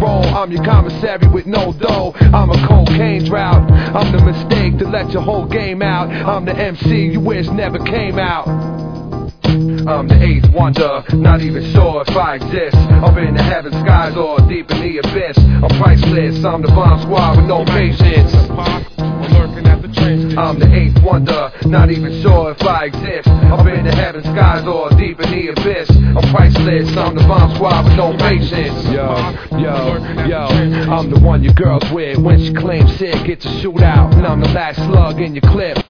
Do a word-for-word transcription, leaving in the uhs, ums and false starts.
roll. I'm your commissary with no dough. I'm a cocaine drought. I'm the mistake to let your whole game out. I'm the M C you wish never came out. I'm the eighth wonder, not even sure if I exist. Up in the heaven skies or deep in the abyss. I'm priceless, I'm the bomb squad with no patience. I'm the eighth wonder, not even sure if I exist. Up in the heaven skies or deep in the abyss. I'm priceless, I'm the bomb squad with no patience. Yo, yo, yo, I'm the one your girl's with when she claims sick. It's a shootout, and I'm the last slug in your clip.